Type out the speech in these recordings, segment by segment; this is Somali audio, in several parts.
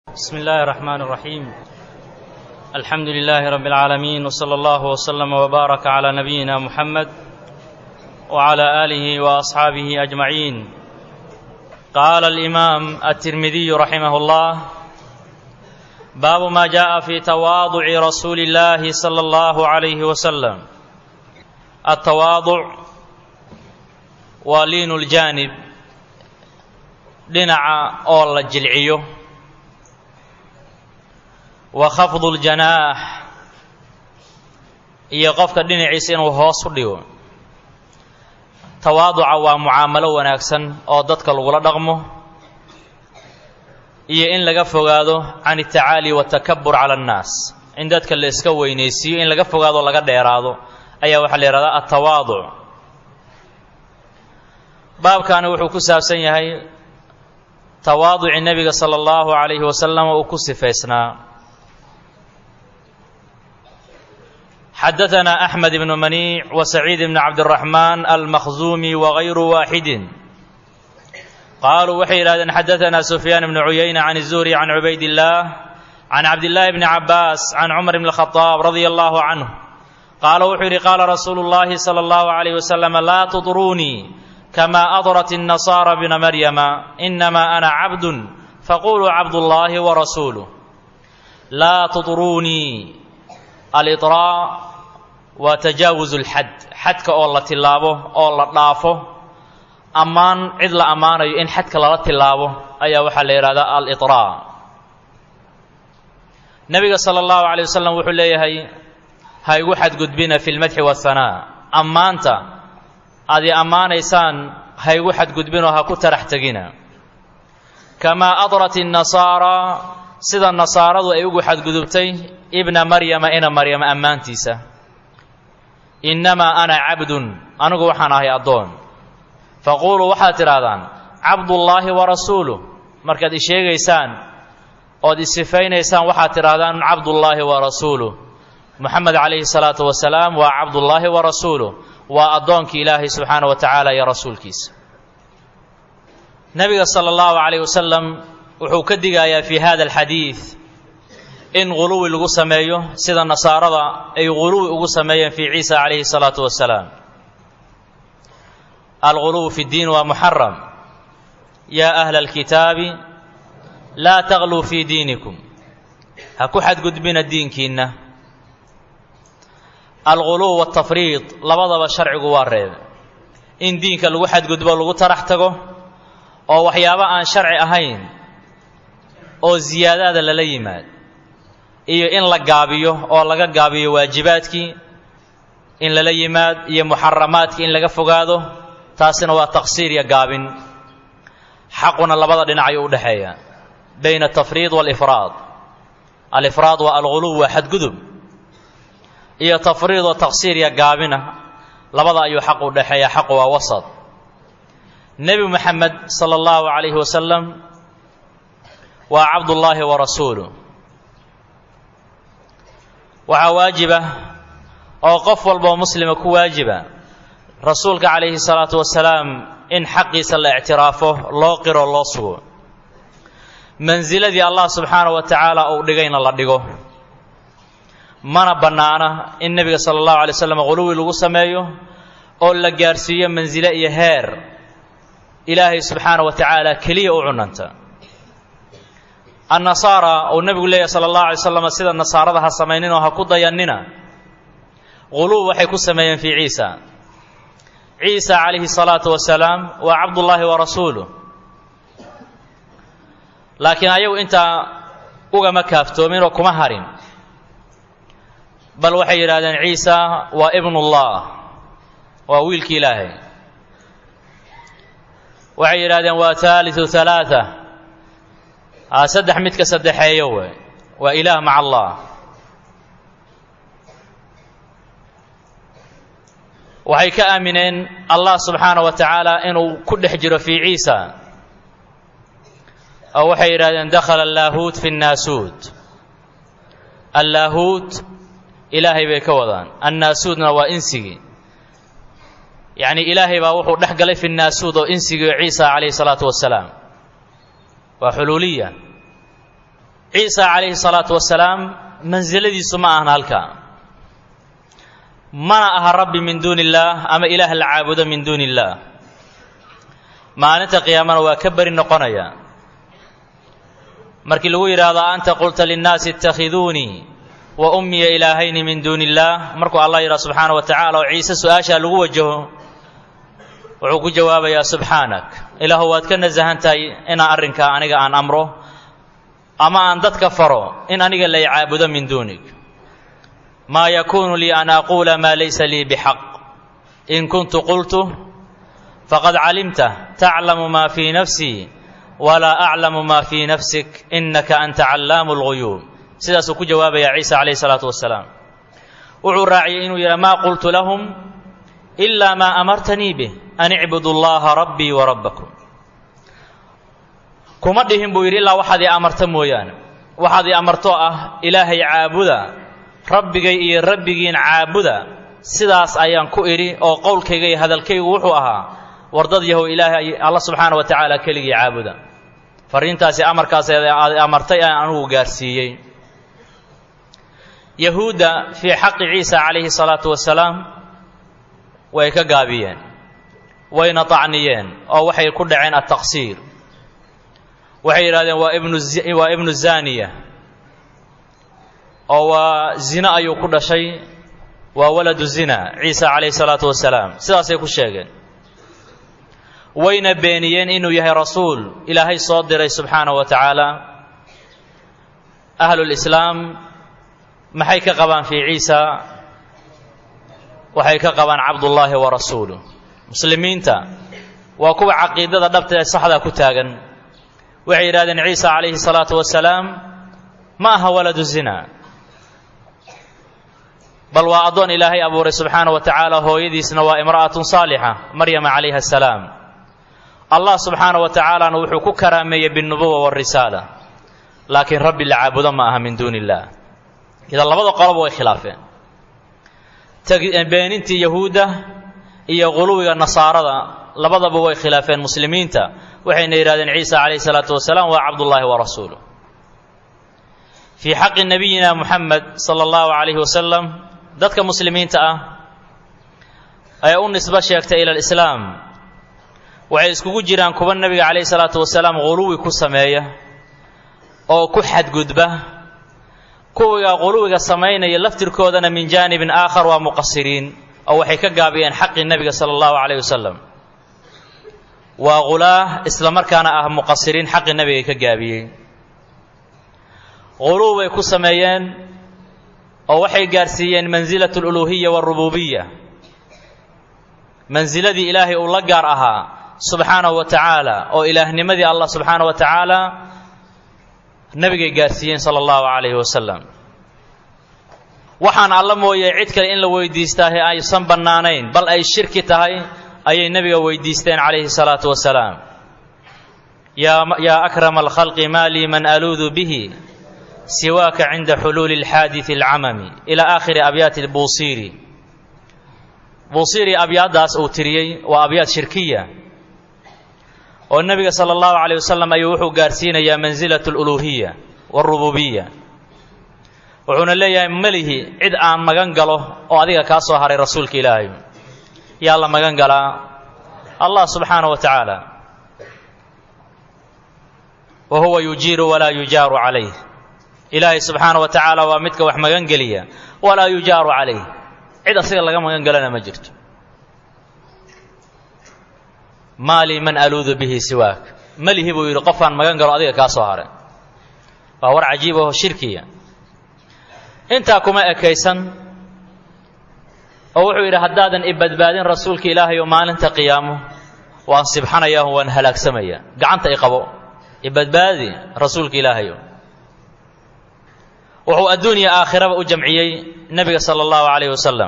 بسم الله الرحمن الرحيم. الحمد لله رب العالمين، وصلى الله وسلم وبارك على نبينا محمد وعلى آله وأصحابه أجمعين. قال الإمام الترمذي رحمه الله: باب ما جاء في تواضع رسول الله صلى الله عليه وسلم. التواضع ولين الجانب، dhinaca oo la jilciyo, wa khafdu ljanaax, iyo qofka dhinaciisa inuu hoos u dhigo. tawaaduca waa mucaamalo wanaagsan oo dadka lagula dhaqmo, iyo in laga fogaado can atacaali watakabur cala annaas, in dadka la iska weynaysiiyo, in laga fogaado laga dheeraado ayaa waxaa la yidhahdaa atawaaduc. baabkaani wuxuu ku saabsan yahay tawaaduci nebiga sala allahu calayhi wasalam uu ku sifaysnaa. xadaثana axmed ibnu maniic wa saciid ibnu cabdiraxmaan almakhzuumi wagayru waaxidin qaaluu waxay yidhahdeen xadaثana sufyaan ibnu cuyayna can الzuhri can cubaydillaah can cabdillaahi bni cabaas can cumar bni اlkhadaab radia allahu canhu qaala wuxuu yidhi qaala rasuulu llahi salى allahu calayh wasalam laa tudruunii kama adrat الnasaara bna maryama inama ana cabdun faquluu cabdullaahi warasuuluh. laa tudruunii, aliطraa waa tajaawuzu اlxad, xadka oo la tilaabo oo la dhaafo. ammaan cid la ammaanayo in xadka lala tilaabo ayaa waxaa la yidhahdaa aliطraa. nebiga salى اllahu عalيه wasalam wuxuu leeyahay, ha igu xadgudbina fi اlmadxi waاhanaa, ammaanta aad i ammaanaysaan ha igu xadgudbinoo ha ku tarax tegina. kamaa adrat الnasaara, sida nasaaradu ay ugu xadgudubtay ibna maryama ina maryama ammaantiisa. innamaa ana cabdun, anigu waxaan ahay addoon. faquuluu waxaad tidhaahdaan cabdullaahi wa rasuuluh, markaad i sheegaysaan ood i sifaynaysaan waxaad tidhaahdaan cabdullaahi wa rasuuluh. moxamed calayhi salaatu wasalaam waa cabdullaahi wa rasuuluh, waa addoonkii ilaahay subxaana wa tacaala iyo rasuulkiisa. nebiga sala allahu calayh wasalam wuxuu ka digayaa fii hada alxadiid in guluwi lagu sameeyo sida nasaarada ay guluwi ugu sameeyeen fii ciisa calayhi salaatu wasalaam. alguluw fi ddiin waa muxaram. yaa ahla alkitaabi laa tagluu fii diinikum, ha ku xadgudbina diinkiinna. alguluw waltafriid labadaba sharcigu waa reebe. in diinka lagu xadgudbo lagu tarax tago oo waxyaabo aan sharci ahayn oo ziyaadaada lala yimaad, iyo in la gaabiyo oo laga gaabiyo waajibaadkii in lala yimaad, iyo muxaramaadkii in laga fogaado, taasina waa taqsiir iyo gaabin. xaquna labada dhinac ayuu u dhexeeya, bayna atafriid waalifraad. alifraad waa alguluw, waa xadgudub, iyo tafriid oo taqsiir iyo gaabina, labada ayuu xaq u dhexeeya. xaqu waa wasad. nebi moxamed sala allahu calayhi wasalam waa cabdullaahi wa rasuuluh. waxaa waajiba oo qof walboo muslima ku waajiba rasuulka calayhi salaatu wasalaam in xaqiisa la ictiraafo, loo qiro, loo sugo. mansiladii allah subxaanahu wa tacaala uu dhigayna la dhigo. mana bannaana in nebiga sala allahu alay wasalam guluwi lagu sameeyo oo la gaarsiiyo mansilo iyo heer ilaahay subxaanahu wa tacaala keliya u cunanta. annasaara uu nebigu leeyahy sala allahu alay wasalam, sida nasaarada ha samayninoo ha ku dayannina. guluw waxay ku sameeyeen fii ciisa. ciisa calayhi salaatu wasalaam waa cabdullaahi wa rasuuluh. laakiin ayagu intaa ugama kaaftoomin oo kuma harin, bal waxay yidhahdeen ciisa waa ibnullah, waa wiilkii ilaahay. waxay yidhahdeen waa haaliثu ثalaaثa, saddex midka saddexeeyo wey, waa ilaah maca allah. waxay ka aamineen allah subxaanaه wa tacaala inuu ku dhex jiro fii ciisa, oo waxay yidhahdeen dakhala allaahuut fi الnaasuut. allaahuut ilaahay bay ka wadaan, annaasuudna waa insigii. yacni ilaahay baa wuxuu dhex galay fi الnaasuud oo insigii ciisa calayhi الsalaatu wasalaam. waa xuluuliya. ciisa calayhi salaatu wasalaam mansiladiisu ma ahan halkaa, mana aha rabbi min duuni illaah ama ilaah la caabudo min duuni illaah. maalinta qiyaamana waa ka beri noqonaya. markii lagu yidhaahdo anta qulta linnaasi ittakhiduunii wa ummiya ilaahayni min duuni illaah, markuu allah yidhaha subxaana wa tacaala oo ciise su-aashaa lagu wajaho, wuxuu ku jawaabayaa subxaanak, ilaahu waad ka nasahan tahay inaan arrinkaa aniga aan amro ama aan dadka faro in aniga lay caabudo min duunig. maa yakuunu lii an aquula maa laysa lii bixaq, in kuntu qultu faqad calimta taclamu maa fii nafsii walaa aclamu maa fii nafsik innaka anta callaamu lguyuub. sidaasuu ku jawaabayaa ciisa calayhi salaatu wasalaam. wuxuu raaciyey inuu yidhaha maa qultu lahum ilaa maa amartanii bih an icbudu llaha rabbii wa rabbakum. kuma dhihin buu yidhi ilaa waxaad ii amarta mooyaane, waxaad ii amartoo ah ilaahay caabuda, rabbigay iyo rabbigiin caabuda. sidaas ayaan ku idhi oo qowlkayga iyo hadalkaygu wuxuu ahaa, war dad yahow ilaahay alla subxaana wa tacaala keligii caabuda. fariintaasi amarkaas aad amartay aan anugu gaarsiiyey. yahuudda fii xaqi ciisa calayhi salaatu wasalaam way ka gaabiyeen, wayna tacniyeen oo waxay ku dhaceen attaqsiir. waxay yidhahdeen waa ibnu zaaniya, oo waa zina ayuu ku dhashay, waa waladu zina ciisa calayhi salaatu wasalaam. sidaasay ku sheegeen. wayna beeniyeen inuu yahay rasuul ilaahay soo diray subxaanahu wa tacaala. ahlulislaam maxay ka qabaan fii ciisa? waxay ka qabaan cabdullaahi wa rasuuluh. muslimiinta waa kuwa caqiidada dhabta ee saxda ku taagan. waxay yidhahdeen ciisa calayhi salaatu wasalaam ma aha waladu zina, bal waa addoon ilaahay abuuray subxaanahu wa tacaala, hooyadiisna waa imra'atun saalixa, maryama calayha asalaam. allah subxaanahu wa tacaalana wuxuu ku karaameeyey binnubuwa waalrisaala, laakiin rabbi la caabudo ma aha min duuni illaah. idan labada qoloba way khilaafeen. beenintii yahuudda iyo quluwiga nasaarada labadaba way khilaafeen muslimiinta. waxayna yidhahdeen ciisa calayhi salaatu wasalaam waa cabdullaahi wa rasuuluh. fii xaqi nabiyina muxamed sala allahu calayhi wasalam, dadka muslimiinta ah ee u nisbo sheegtay ila alislaam waxay iskugu jiraan kuwa nebiga calayhi salaatu wasalaam quluwi ku sameeya oo ku xadgudba. kuwiga quluwiga samaynaya laftirkoodana min jaanibin aakhar waa muqasiriin, oo waxay ka gaabiyeen xaqii nebiga sala allahu calayhi wasalam. waa qulaah isla markaana ah muqasiriin, xaqii nebigay ka gaabiyey. quluw bay ku sameeyeen oo waxay gaarsiiyeen mansilatu aluluuhiya waarububiya, mansiladii ilaahay uu la gaar ahaa subxaanahu wa tacaala, oo ilaahnimadii allah subxaanahu wa tacaala nebigay gaarsiiyeen sala allahu calayhi wasalam. waxaan alla mooyey cid kale in la weydiistaahe aysan bannaanayn, bal ay shirki tahay, ayay nebiga weydiisteen calayhi salaatu wasalaam. yaa akrama alkhalqi maa lii man aluudu bihi siwaaka cinda xuluuli alxaadisi alcamami, ilaa aakhiri abyaati lbuusiiri. buusiiri abyaaddaas uu tiriyey waa abyaad shirkiya, oo nebiga sala allahu calayh wasalam ayuu wuxuu gaarsiinayaa mansilatu aluluuhiya waarububiya. wuxuuna leeyahay melihi cid aan magan galo oo adiga kaa soo haray rasuulka ilaahay. yaa la magan galaa? allah subxaanahu wa tacaala. wa huwa yujiiru walaa yujaaru calayh. ilaahay subxaanahu wa tacaala waa midka wax magan geliya, walaa yujaaru calayh, cid asiga laga magan galana ma jirto. maa lii man aluudu bihi siwaak, melihi buu yidhi qofaan magan galo adiga kaa soo haray. waa war cajiib aho shirkiya. intaa kuma ekaysan oo wuxuu yidhi haddaadan i badbaadin rasuulka ilaahay oo maalinta qiyaamo waan sibxanayaa, waan halaagsamaya, gacanta i qabo, i badbaadi rasuulka ilaahayo. wuxuu adduuniya aakhiraba u jamciyey nebiga sala allahu calayhi wasalam.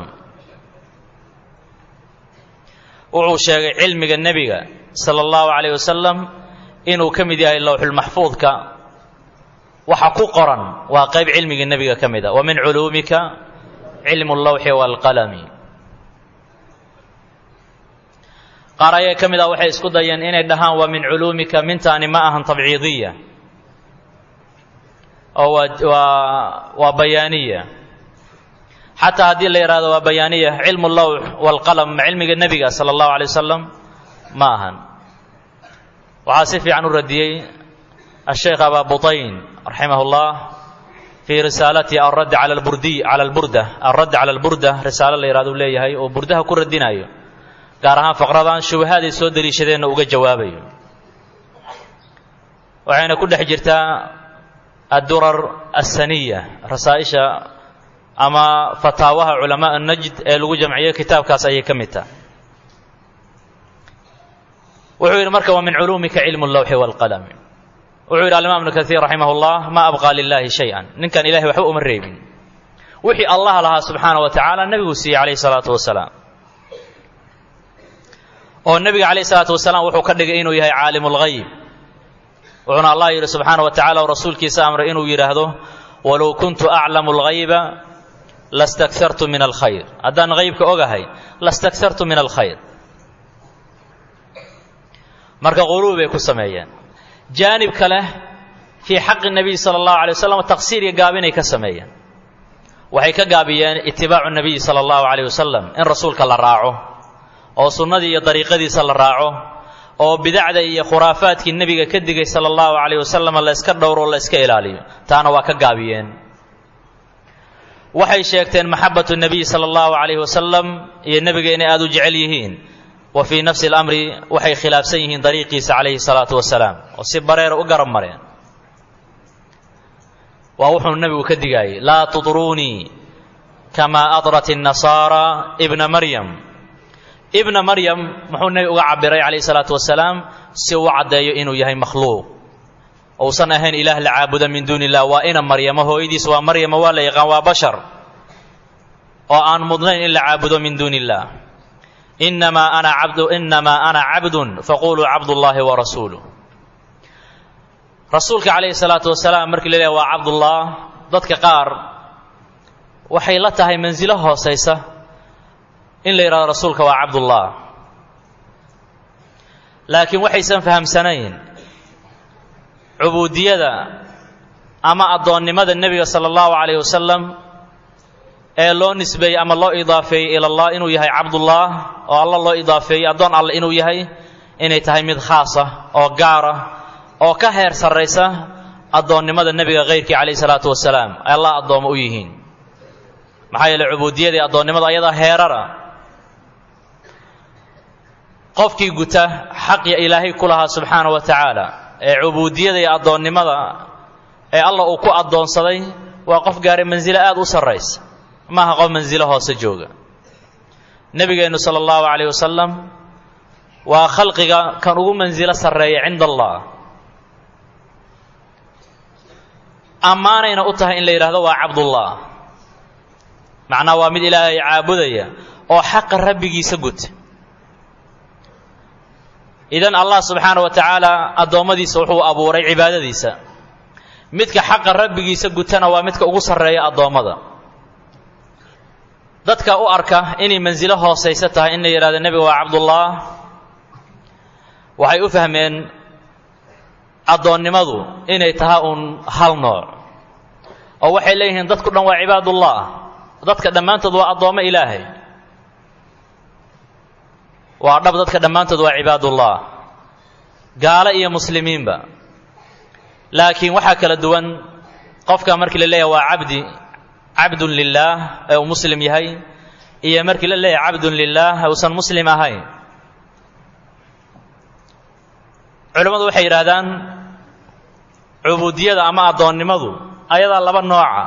wuxuu sheegay cilmiga nebiga sala allahu calayh wasalam inuu ka mid yahay lowxulmaxfuudka. waxa ku qoran waa qayb cilmiga nebiga ka mid a. wa min culuumika cilmu allawxi waalqalami. qaar ayaa ka mid ah waxay isku dayeen inay dhahaan wa min culuumika, mintaani ma ahan tabciidiya, oo waa bayaaniya. xataa haddii la yidhahdo waa bayaaniya, cilmu lawx waalqalam ma cilmiga nebiga sala allahu alay wasalam ma ahan. waxaa si fiican u radiyey asheekh abaa butayn raximah ullah fii risaalati alradd cala alburda risaalo la yidhahdo u leeyahay oo burdaha ku radinayo, gaar ahaan faqradan shubahaday soo deliishadeenna uga jawaabayo. waxayna ku dhex jirtaa addurar assaniya, rasaa'isha ama fataawaha culamaa najd ee lagu jamciyey kitaabkaas ayay ka mid tahay. wuxuu yidhi marka wa min culuumika cilmu lawxi waalqalami. wuxuu yidhi alimaam ibnu kaiir raximah ullah ma abqaa lilaahi shay-an, ninkan ilahay waxba uma reebin. wixii allah lahaa subxaana wa tacaala nebiguu siiyey calayhi salaatu wasalaam, oo nebiga calayhi salaatu wasalaam wuxuu ka dhigay inuu yahay caalimulghayb. wuxuuna allah yidhi subxaana wa tacala oo rasuulkiisa amray inuu yidhaahdo walow kuntu aclamu alghayba lastakartu min alkhayr, haddaan haybka ogahay lastakartu min alkhayr. marka quluub bay ku sameeyeen. jaanib kale fii xaqi nabiy sala allahu alay wasalam taqsiir iyo gaabinay ka sameeyeen. waxay ka gaabiyeen itibaacu nabiyi sala allahu alayh wasalam, in rasuulka la raaco oo sunnadii iyo dariiqadiisa la raaco, oo bidacda iyo khuraafaadkii nebiga ka digay sala allahu calayh wasalam la yska dhowro o la yska ilaaliyo, taana waa ka gaabiyeen. waxay sheegteen maxabatu nebiy sala allahu calayh wasalam iyo nebiga inay aada u jecel yihiin, wa fii nafsi alamri waxay khilaafsan yihiin dariiqiisa calayhi salaatu wasalaam oo si bareera u garab mareen. waa wuxuu nebigu ka digaayey laa tudruunii kamaa adrat الnasaara ibna maryam. ibna maryam muxuu nebi uga cabiray calayhi salaatu wasalaam si uu caddeeyo inuu yahay makhluuq, uusan ahayn ilaah la caabuda min duuni illah. waa ina maryamo, hooyadiis waa maryama, waa la yaqaan, waa bashar oo aan mudnayn in la caabudo min duuni illah. inamaa ana cabdun faquluu cabdullaahi wa rasuuluh. rasuulka calayhi salaatu wasalaam markii la leeyahay waa cabdullah, dadka qaar waxay la tahay mansilo hoosaysa in la yidhahdo rasuulka waa cabdullah, laakiin waxaysan fahamsanayn cubuudiyada ama addoonnimada nebiga sala allahu calayh wasalam ee loo nisbeeyey ama loo idaafeeyey ila allah inuu yahay cabdullah, oo alla loo idaafeeyey addoon alle inuu yahay, inay tahay mid khaasa oo gaara oo ka heer sarraysa addoonnimada nebiga kayrkii calayhi salaatu wasalaam ay allah addoommo u yihiin. maxaa yeeley cubuudiyadii addoonnimada ayadaa heerara. qofkii guta xaqya ilaahay ku lahaa subxaana wa tacaala ee cubuudiyada iyo addoonnimada ee alla uu ku addoonsaday waa qof gaaray mansilo aad u sarraysa, maaha qof mansilo hoose jooga. nebigeennu sala allahu calayh wasalam waa khalqiga kan ugu mansilo sarreeya cinda allah. ammaanayna u tahay in la yidhaahdo waa cabdullah, macnaa waa mid ilaahay caabudaya oo xaqa rabbigiisa guta. idan allah subxaana wa tacaala addoommadiisa wuxuu abuuray cibaadadiisa, midka xaqa rabbigiisa gutana waa midka ugu sarreeya addoommada. dadka u arka inay mansilo hoosaysa tahay in la yidhahdo nebiga waa cabdullah, waxay u fahmeen addoonnimadu inay tahay uun hal nooc, oo waxay leeyihiin dadku dhan waa cibaadullah, dadka dhammaantood waa addoommo ilaahay. waa dhab, dadka dhammaantood waa cibaadullah, gaalo iyo muslimiinba. laakiin waxaa kala duwan qofka markii la leeyahay waa cabdun lilaah ee uu muslim yahay, iyo markii la leeyahay cabdun lilaah ee uusan muslim ahayn. culimmadu waxay yidhaahdaan cubuudiyada ama addoonnimadu ayadaa laba nooca.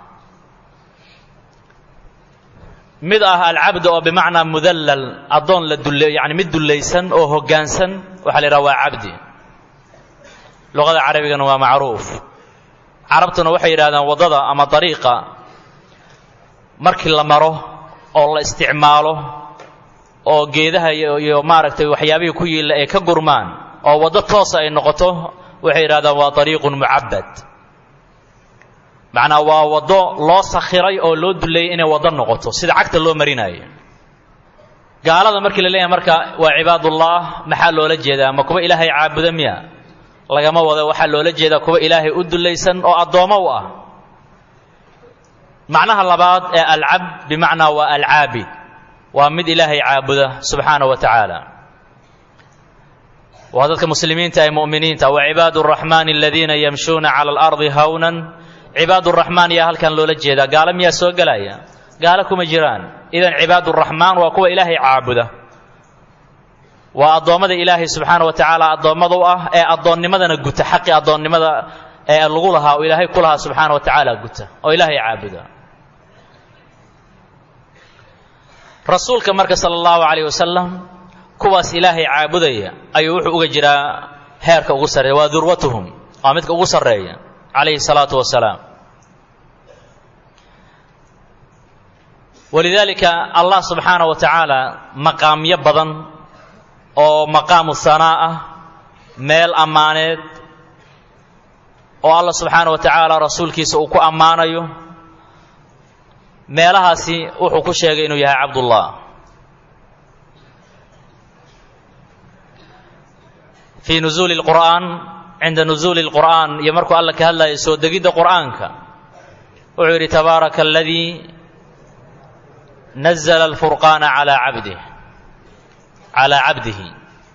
mid ah alcabd oo bimacnaa mudallal, addoon la yani mid dullaysan oo hoggaansan, waxaa la yidhaha waa cabdi. luqada carabigana waa macruuf. carabtuna waxay yidhahdaan waddada ama dariiqa markii la maro oo la isticmaalo oo geedaha iyo maaragtay waxyaabihii ku yiilla ay ka gurmaan oo waddo toosa ay noqoto, waxay yidhahdaan waa dariiqun mucabbad. macnaa waa waddo loo sakhiray oo loo duleeyey inay waddo noqoto, sida cagta loo marinayo. gaalada markii la leeyahay marka waa cibaadullah, maxaa loola jeedaa? ma kuwa ilaahay caabuda miya? lagama wado waxaa loola jeedaa kuwa ilaahay u dulaysan oo addoomo u ah. macnaha labaad ee alcabd bimacnaa waa alcaabid, waa mid ilaahay caabuda subxaanahu wa tacaala. waa dadka muslimiinta ee mu'miniinta. wa cibaadu araxmaani aladiina yamshuuna cala alardi hawnan. cibaad uraxmaan yaa halkan loola jeedaa. gaalo miyaa soo gelaya? gaalo kuma jiraan. idan cibaad uraxmaan waa kuwa ilaahay caabuda, waa addoommada ilaahay subxaana wa tacaala addoommada u ah ee addoonnimadana guta, xaqii addoonnimada ee lagu lahaa oo ilaahay ku lahaa subxaana wa tacaala guta oo ilaahay caabuda. rasuulka marka sala allahu calayh wasalam kuwaas ilaahay caabudaya ayuu wuxuu uga jiraa heerka ugu sarreeya, waa durwatuhum, waa midka ugu sarreeya calayhi salaatu wasalaam. walidaalika allah subxaana wa tacaala maqaamyo badan oo maqaamu hanaa ah, meel ammaaneed oo allah subxaana wa tacaala rasuulkiisa uu ku ammaanayo, meelahaasi wuxuu ku sheegay inuu yahay cabdullah. fii nuzuuli lqur'aan, cinda nuzuuli lqur'aan, iyo markuu alla ka hadlayo soo degidda qur'aanka, wuxuu yidhi tabaaraka aladii nazla alfurqaana calaa cabdihi.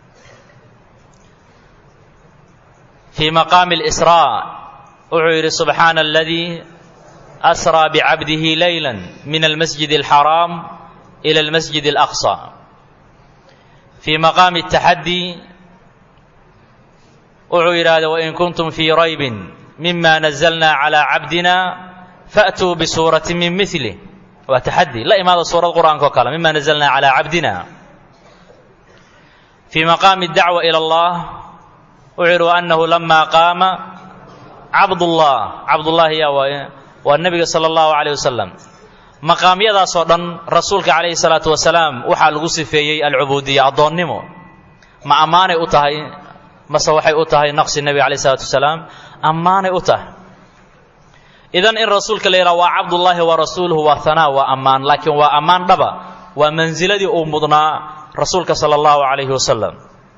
fii maqaami alisraa wuxuu yidhi subxaana aladii asraa bicabdihi layla min almasjid alxaraam ila almasjid alaqsa. fii maqaami ataxaddi wuxuu yidhaahda wain kuntum fii raybin mima nazalna calaa cabdina faatuu bisuuratin min milih. waa taxaddi, la imaada suurad qur'aanka oo kale, mima nazalna calaa cabdina. fii maqaami dacwa ila allah wuxuu yidhi waanahu lama qaama cabdullah. cabdullahi yaa waaye waa nebiga sala allahu calayh wasalam. maqaamyadaasoo dhan rasuulka calayhi salaatu wasalaam waxaa lagu sifeeyey alcubuudiya, addoonnimo. ma ammaanay u tahay mase waxay u tahay naqsi nebiga calayhi salaatu wasalaam? ammaanay u tahay. idan in rasuulka la yidhaha waa cabdullaahi wa rasuuluhu waa hanaa, waa ammaan, laakiin waa ammaan dhaba, waa mansiladii uu mudnaa rasuulka sala allahu calayhi wasalam.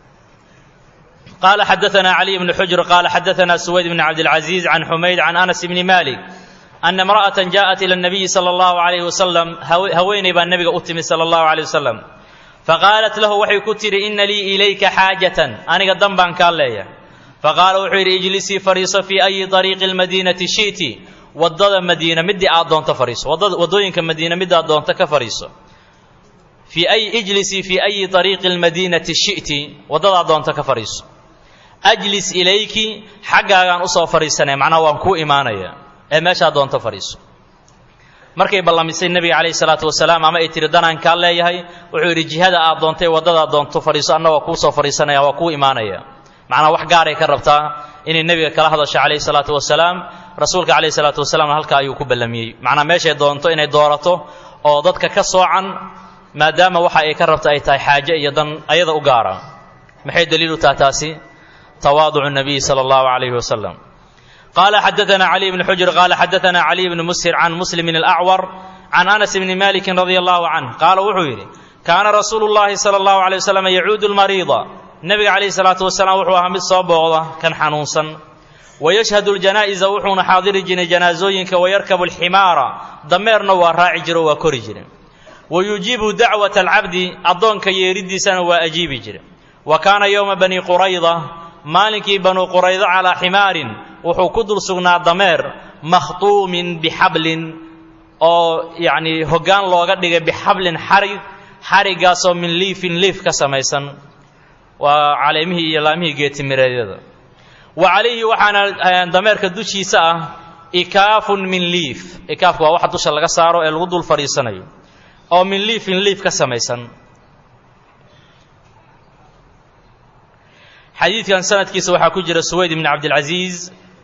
qaala xadaanaa caliy bnu xujr qaala xadaanaa suwayd bni cabdilcaziiz can xumayd can anas bni malik ana imra'atan jaءat ila الnabiyi salى اllahu عalayh wasalam. haweeney baa nebiga u timid salى اllahu عalيه wasalam. faqaalat lahu waxay ku tidhi ina lii ilayka xaajatan, aniga dan baan kaa leeyahay. faqaala wuxuu yidhi ijlisii fariiso fii ayi طariiqi اlmadiinati shi'ti, waddada madiina midii aad doonto fariiso, waddooyinka madiina midaad doonto ka fariiso. ijlisii fii ayi طariiqi اlmadiinati shi'ti, waddadaad doonto ka fariiso. ajlis ilayki, xaggaagaan usoo fadhiisanaya, macnaha waan kuu imaanaya, ee meeshaad doonto fadhiiso. markay ballamisay nebiga calayhi salaatu wasalaam, ama ay tiri danaan kaa leeyahay, wuxuu yidhi jihada aad doontay waddadaad doonto fadhiiso, anna waa kuu soo fadhiisanaya, waa kuu imaanaya. macnaha wax gaaray ka rabtaa inay nebiga kala hadasho calayhi salaatu wasalaam. rasuulka calayhi salaatu wasalaamna halkaa ayuu ku ballamiyey, macnaha meeshay doonto inay doorato oo dadka ka soocan, maadaama waxa ay ka rabta ay tahay xaaje iyo dan ayada u gaara. maxay daliil u tahay taasi? tawaaducu nabiy sala allahu calayhi wasalam. qaala xadaanaa caliy bnu xujr qaala xadaanaa caliy bnu mushir can muslimin alacwar can anas bni malikin radia allahu canh qaala wuxuu yidhi kaana rasuulu llahi sala allahu alay wasalam yacuudu lmariida. nebiga calayhi salaatu wasalaam wuxuu ahaa mid soo booqda kan xanuunsan. wayashhadu ljanaa'iza, wuxuuna xaadiri jiray janaasooyinka. wayarkabu alximaara, dameerna waa raaci jiro, waa kori jire. wayujiibu dacwata alcabdi, addoonka yeeridiisana waa ajiibi jire. wa kaana yowma bani qurayda, maalinkii banu quraydo calaa ximaarin, wuxuu ku dul sugnaa dameer makhtuumin bixablin, oo yacnii hoggaan looga dhigay bixablin xarig, xariggaasoo min liifin liif ka samaysan, waa caleemihii iyo laamihii geetimireedyada. wa calayhi waxaana dameerka dushiisa ah ikaafun min liif. ikaafku waa waxa dusha laga saaro ee lagu dul fadhiisanayo, oo min liifin liif ka samaysan. xadiidkan sanadkiisa waxaa ku jira suwayd ibni cabdilcaziiz,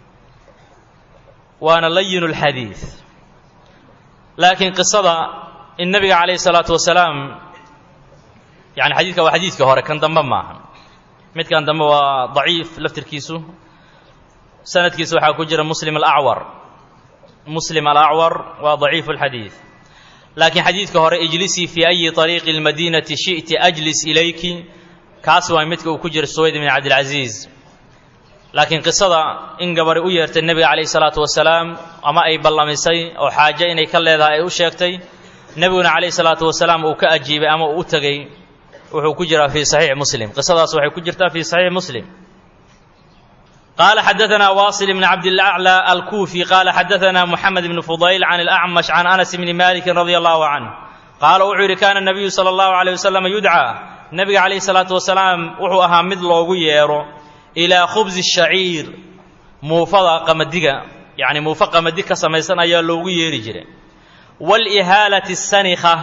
waana layinu lxadiid. laakiin qisada in nebiga calayhi salaatu wasalaam, yani xadiidka waa xadiidka hore, kan dambe maaha. midkan dambe waa daciif laftirkiisu. sanadkiisa waxaa ku jira muslim alacwar. muslim alacwar waa daciifu lxadiid. laakiin xadiidka hore ijlisii fii ayi طariiqi اlmadiinati shi'ti ajlis ilayki, kaas waa midka uu ku jira suwayd ibn cabdilcaziiz. laakiin qisada in gabari u yeertay nabiga calayhi salaatu wasalaam ama ay ballamisay oo xaaje inay ka leedahay ay u sheegtay nabiguna calayhi salaatu wasalaam uu ka ajiibay ama uu u tagay wuxuu ku jiraa fi saxiix muslim qisadaas waxay ku jirtaa fi saxiix muslim قال حدثنا واصل بن عبد الأعلى الكوفي قال حدثنا محمد بن فضيل عن الأعمش عن أنس بن مالك رضي الله عنه قال وحر كان النبي صلى الله عليه وسلم يدعى النبي عليه الصلاة والسلام وحو أها مد لوغو ييرو إلى خبز الشعير موفضة قمدقة يعني موفق قمدقة سميسان أيا لوغو ييري جري والإهالة السنخة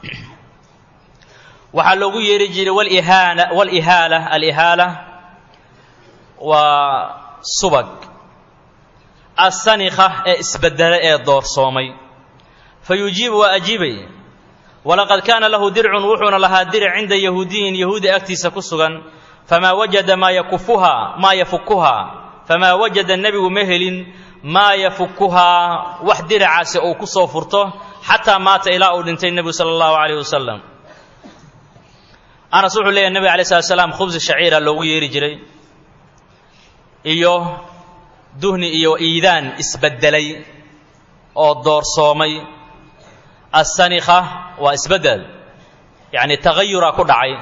وحا لوغو ييري جري الإهالة وصبق السنخة اسبدل الدور صومي فيجيب وأجيبي ولقد كان له درع وحون لها درع عند يهودي أكتس كسغا فما وجد ما يفكها فما وجد النبي مهل ما يفكها وحدر عاس أو كسو فرته حتى مات إلى أولنتي النبي صلى الله عليه وسلم أنا صلح لي النبي عليه الصلاة والسلام خبز الشعير اللوغي يرجري iyo duhni iyo iidaan isbedelay oo door soomay as-sanikha waa isbedel yani tagayura ku dhacay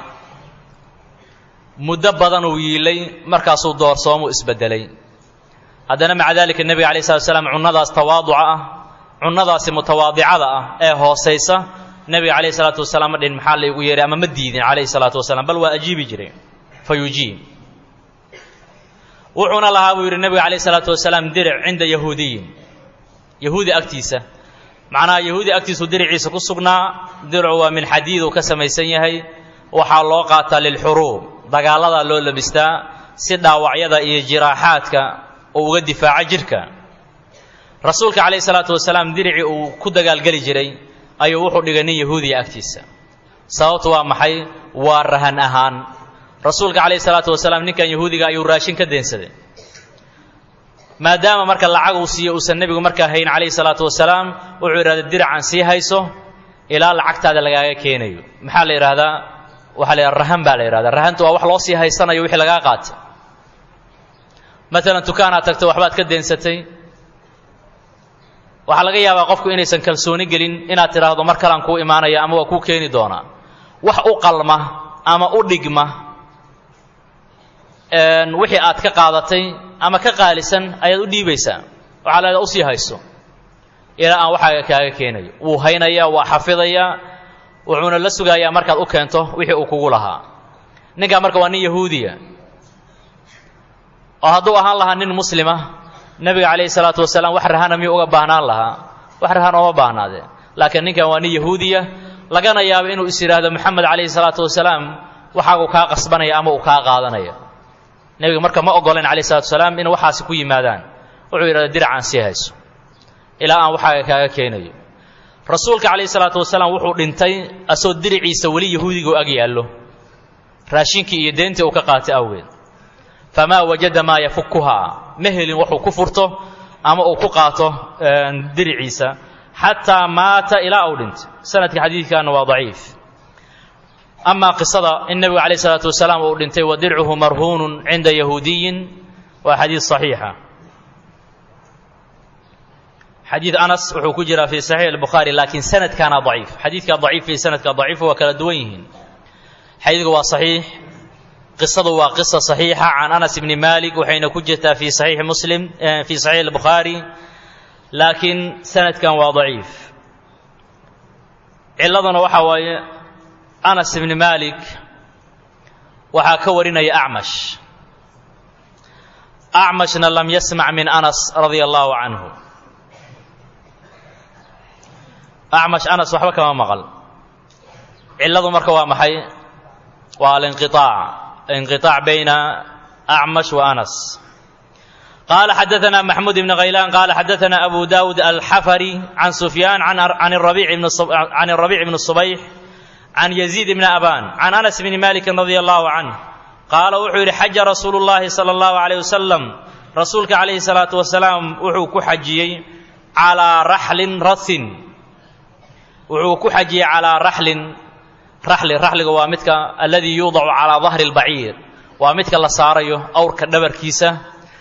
muddo badan uu yiilay markaasuu door soomo isbedelay haddana maca dalika nabiga calayhi salaatu wasalaam cunnadaas tawaaduca ah cunnadaasi mutawaadicada ah ee hooseysa nabiga calayhi salaatu wasalaam dhin maxaa la igu yeeray ama ma diidin calayhi salaatu wasalaam bal waa ajiibi jiray fayujiib wuxuuna lahaa buu yidhi nabiga calayhi salaatu wasalaam diric cinda yahuudiyin yahuudi agtiisa macnaha yahuudi agtiisu diriciisa ku sugnaa diricu waa min xadiid uu ka samaysan yahay waxaa loo qaataa lilxuruub dagaaladaa loo labistaa si dhaawacyada iyo jiraaxaadka uu uga difaaco jidhka rasuulka calayhi salaatu wasalaam diricii uu ku dagaalgeli jiray ayuu wuxuu dhigay nin yahuudiya agtiisa sababtu waa maxay waa rahan ahaan rasuulka calayhi salaatu wasalaam ninkan yahuudiga ayuu raashin ka deensaday maadaama marka lacag uu siiyo uusan nebigu markaa hayn calayhi salaatu wasalaam wuxuu yidhahday diracan sii hayso ilaa lacagtaada lagaaga keenayo maxaa la yidhahdaa waxaa la yidhahda rahan baa la yidhahdaa rahantu waa wax loo sii haysanayo wixii lagaa qaatay maalan dukaanaad tagtay waxbaad ka deensatay waxaa laga yaabaa qofku inaysan kalsooni gelin inaad tidhaahdo mar kalaan kuu imaanaya ama waa kuu keeni doonaa wax u qalma ama u dhigma wixii aad ka qaadatay ama ka qaalisan ayaad u dhiibaysaa waxaa leedahay u sii hayso ilaa aan waxaaga kaaga keenayo wuu haynayaa waa xafidayaa wuxuuna la sugayaa markaad u keento wixii uu kugu lahaa ninkaa marka waa nin yahuudiya oo hadduu ahaan lahaa nin muslima nebiga calayhi salaatu wasalaam wax rahana miyuu uga baahnaan lahaa wax rahan ooma baahnaadee laakiin ninkan waa nin yahuudiya lagana yaabo inuu is yidhaahdo moxamed calayhi salaatu wasalaam waxaagu kaa qasbanaya ama uu kaa qaadanaya nebiga marka ma ogoleen calayhi salaatu wasalaam in waxaasi ku yimaadaan wuxuu yidhahda diracaan sii hayso ilaa aan waxaaga kaaga keenayo rasuulka calayhi salaatu wasalaam wuxuu dhintay asoo diriciisa weli yahuudiga u ag yaallo raashinkii iyo deentii uu ka qaatay awgeed famaa wajada maa yafukuhaa ma helin wuxuu ku furto ama uu ku qaato diriciisa xataa maata ilaa uu dhintay sanadka xadiidkaana waa daciif amaa qisada in nebigu calayhi salaatu wasalaam uu dhintay wa dircuhu marhuunun cinda yahuudiyin waa xadiid saxiixa xadiid anas wuxuu ku jiraa fi saxiix albukhaari laakiin sanadkaana daciif xadiidka daciif iyo sanadka daciif waa kala duwan yihiin xadiidku waa saxiix qisadu waa qisa saxiixa can anas ibni malik waxayna ku jirtaa fi saxiix muslim fi saxiix albukhaari laakiin sanadkan waa daciif ciladuna waxaa waaye anas ibni malik waxaa ka warinaya acmash acmashna lam yasmac min anas radia allahu canhu acmash anas waxba kama maqal ciladu marka waa maxay waa alinqiطaac bayna acmash wa anas قال حدثنا محمود بن غيلان قال حدثنا أبو داود الحفري عن سفيان عن الربيع بن الصبيح عن يزيد بن أبان عن أنس بن مالك رضي الله عنه قال وحو حج رسول الله صلى الله عليه وسلم رسولك عليه الصلاة والسلام وحو كحجي على رحل رث وحو كحجي على رحل وامتك الذي يوضع على ظهر البعير وامتك الله ساريه أو كدبر كيسة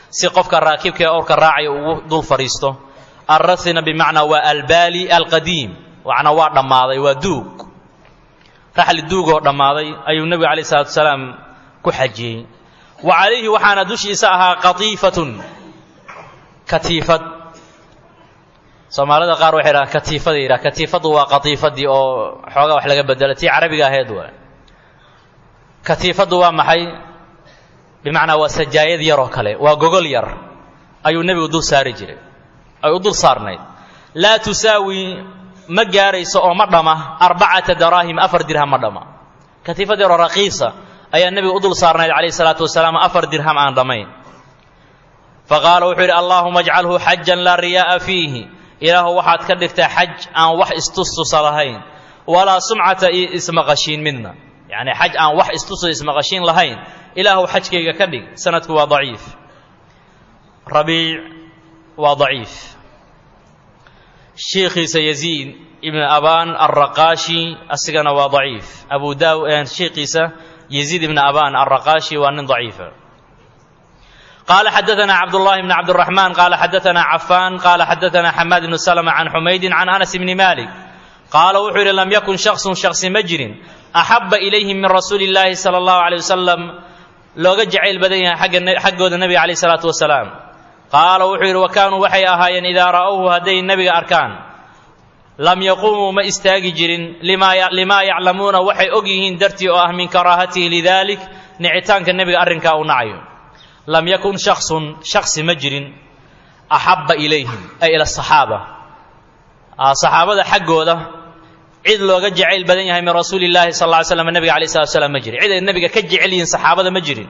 si qofka raakibka ee awrka raacaya ugu dul fariisto. arrathina bimacnaa waa albaali alqadiim, macnaa waa dhammaaday, waa duug, raxli duugoo dhammaaday ayuu nebigu calayhi salaatu wasalaam ku xajiyey. wa calayhi waxaana dushiisa ahaa qatiifatun, katiifad. soomaalida qaar waxay yidhahaan katiifaday yidhaha. katiifaddu waa qatiifadii oo xoogaa wax laga bedelo, tii carabiga ahayd waa. katiifaddu waa maxay? bimacnaa waa sajaayad yaroo kale, waa gogol yar ayuu nebigu dul saari jiray, ay u dul saarnayd. laa tusaawi ma gaarayso oo ma dhama 4 daraahim, 4 dirham ma dhama. katiifad yaroo raqiisa ayaa nebigu u dul saarnayd calayhi salaatu wasalaam, 4 dirham aan dhammayn. faqaala wuxuu yidhi allaahuma ajcalhu xajan laa riyaa'a fiihi, ilaahu waxaad ka dhigtaa xaj aan wax istustusa lahayn, walaa sumcata iyo ismaqashiin midna. yacni xaj aan wax istusa ismaqashiin lahayn, ilaahu xajkayga ka dhig. sanadku waa daciif. rabiic waa daciif. sheekhiisa yaziid ibn abaan alraqaashi asigana waa daciif. abu daawud sheekhiisa yaziid ibn abaan alraqaashi waa nin daciifa. قال حدثنا عبد الله بن عبد الرحمن قال حدثنا عفان قال حدثنا حماد بن سلمة عن حميد عن أنس بن مالك قال وحر لم يكن شخص مجر أحب إليهم من رسول الله صلى الله عليه وسلم لو جعل بدنها حق النبي عليه الصلاة والسلام. قال وحر وكانوا وحي أهايا إذا رأوه هدي النبي أركان لم يقوموا ما استاجر لما يعلمون وحي أجيهن درتي من كراهته لذلك نعتان كالنبي أرنكا ونعيو. لم يكن شخص مجر أحب إليهم أي إلى الصحابة. صحابة حقوده عيد لو جعل بدنها من رسول الله صلى الله عليه وسلم النبي عليه الصلاة والسلام مجري، عيد النبي كجعلين صحابة مجري.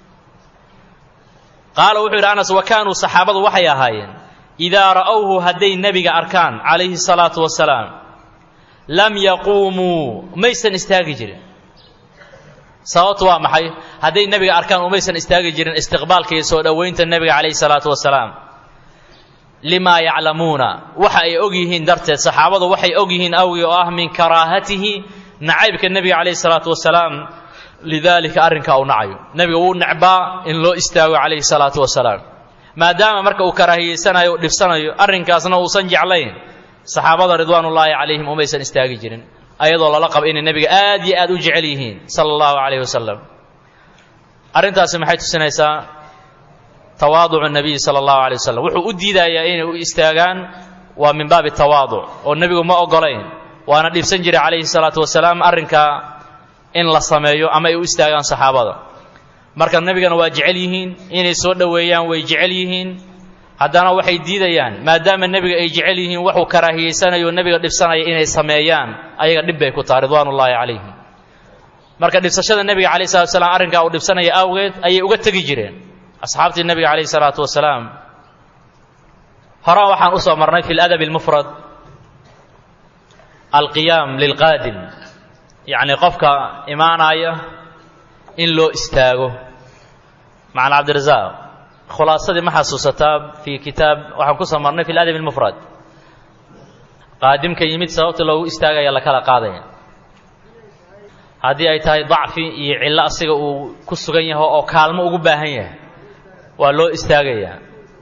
قال وحير أنس وكانوا صحابة وحيا هاين إذا رأوه هدي النبي أركان عليه الصلاة والسلام لم يقوموا ميسن استاجر. sababtu waa maxay? hadday nabiga arkaan umaysan istaagi jirin istiqbaalka iyo soo dhoweynta nabiga calayhi salaatu wasalaam. limaa yaclamuuna waxa ay og yihiin darteed, saxaabadu waxay og yihiin awgii oo ah min karaahatihi nacaybka nebiga calayhi salaatu wasalaam, lidaalika arrinka uu nacayo. nebiga wuu necbaa in loo istaago calayhi salaatu wasalaam, maadaama marka uu karaahiyeysanayo u dhibsanayo arrinkaasna uusan jeclayn. saxaabada ridwaanullaahi calayhim umaysan istaagi jirin ayadoo lala qabo inay nebiga aad iyo aad u jecel yihiin sala allahu calayhi wasalam. arrintaasi maxay tusinaysaa? tawaaducu nabiyi sala allahu calayh wasalam. wuxuu u diidayaa inay u istaagaan waa min baabi tawaaduc, oo nebigu ma ogolayn, waana dhibsan jiray calayhi salaatu wasalaam arrinkaa in la sameeyo ama ay u istaagaan saxaabada. marka nebigana waa jecel yihiin, inay soo dhoweeyaan way jecel yihiin, haddana waxay diidayaan maadaama nebiga ay jecel yihiin waxuu karaahiyeysanayo nebiga dhibsanaya inay sameeyaan, ayaga dhib bay ku tahay ridwaanullaahi calayhim. marka dhibsashada nebiga calayhi salatu wasalaam arrinkaa uu dhibsanaya awgeed ayay uga tegi jireen asxaabtii nebiga calayhi salaatu wasalaam. horaan waxaan u soo marnay fi ladab almufrad alqiyaam lilqaadim, yacni qofka imaanaya in loo istaago. macna cabdirasaaq khulaasadii ma xasuusataa fi kitaab waxaan ku soo marnay fi ladab almufrad, qaadimka yimid sababta loogu istaagaya la kala qaadaya. haddii ay tahay dacfi iyo cillo asiga uu ku sugan yahay oo kaalmo ugu baahan yahay waa loo istaagayaa.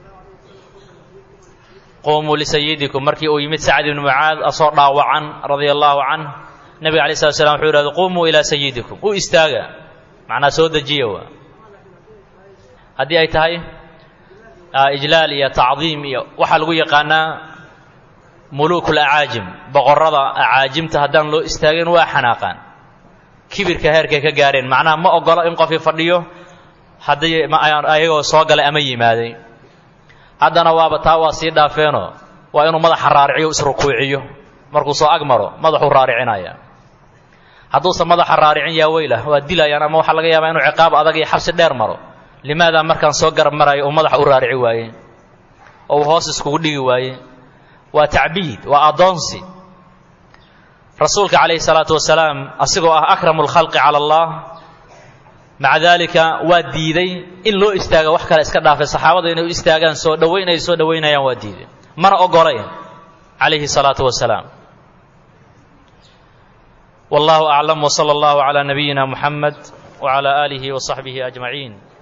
qumuu lisayidikum markii uu yimid sacd ibnu mucaad asoo dhaawacan radia allahu canh, nebiga alay slat slam wuxuu yidhahda qumuu ilaa sayidikum, u istaaga, macnaa soo dejiya. waa haddii ay tahay ijlaal iyo tacdiim iyo waxaa lagu yaqaanaa muluukul acaajim, boqorrada acaajimta haddaan loo istaagin waa xanaaqaan, kibirka heerkay ka gaareen, macnaha ma ogolo in qofii fadhiyo haddii ayagoo soo galay ama yimaaday. haddana waaba taa waa sii dhaafeenoo waa inuu madaxa raariciyo isrukuuciyo, markuu soo ag maro madaxuu raaricinaya. hadduusan madaxa raaricin yaa weylah waa dilayaan, ama waxaa laga yaabaa inuu ciqaab adag iyo xabsi dheer maro. limaada markaan soo garab marayo uu madaxa u raarici waaye oo uu hoos iskugu dhigi waaye? waa tacbiid, waa addoonsi. rasuulka calayhi salaatu wasalaam asigoo ah akramu lkhalqi cala allah, maca daalika waa diiday in loo istaaga wax kale iska dhaafay. saxaabada inay u istaagaan soo dhoweyn ay soo dhoweynayaan waa diiday, mana ogolayn calayhi salaatu wasalaam. wallahu aclam, wsala allahu calaa nabiyina muxamed wcala aalihi wasaxbihi ajmaciin.